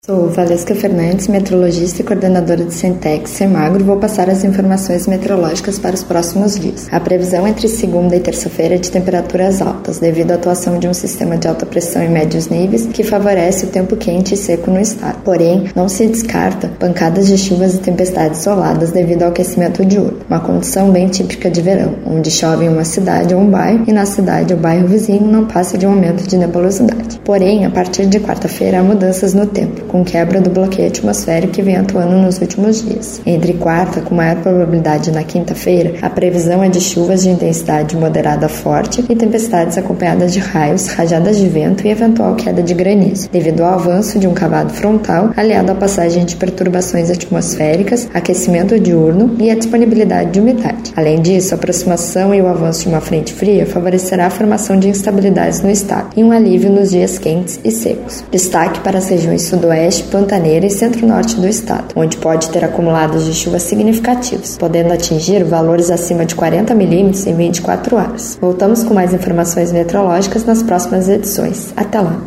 Sou Valesca Fernandes, meteorologista e coordenadora do Centec Semagro, e vou passar as informações meteorológicas para os próximos dias. A previsão entre segunda e terça-feira é de temperaturas altas, devido à atuação de um sistema de alta pressão em médios níveis que favorece o tempo quente e seco no estado. Porém, não se descarta pancadas de chuvas e tempestades isoladas devido ao aquecimento diurno, uma condição bem típica de verão, onde chove em uma cidade ou um bairro e na cidade ou bairro vizinho não passa de um aumento de nebulosidade. Porém, a partir de quarta-feira há mudanças no tempo, com quebra do bloqueio atmosférico que vem atuando nos últimos dias. Entre quarta, com maior probabilidade na quinta-feira, a previsão é de chuvas de intensidade moderada a forte e tempestades acompanhadas de raios, rajadas de vento e eventual queda de granizo, devido ao avanço de um cavado frontal, aliado à passagem de perturbações atmosféricas, aquecimento diurno e a disponibilidade de umidade. Além disso, a aproximação e o avanço de uma frente fria favorecerá a formação de instabilidades no estado e um alívio nos dias quentes e secos. Destaque para as regiões sudoeste, pantaneira e centro-norte do estado, onde pode ter acumulados de chuvas significativos, podendo atingir valores acima de 40 milímetros em 24 horas. Voltamos com mais informações meteorológicas nas próximas edições. Até lá!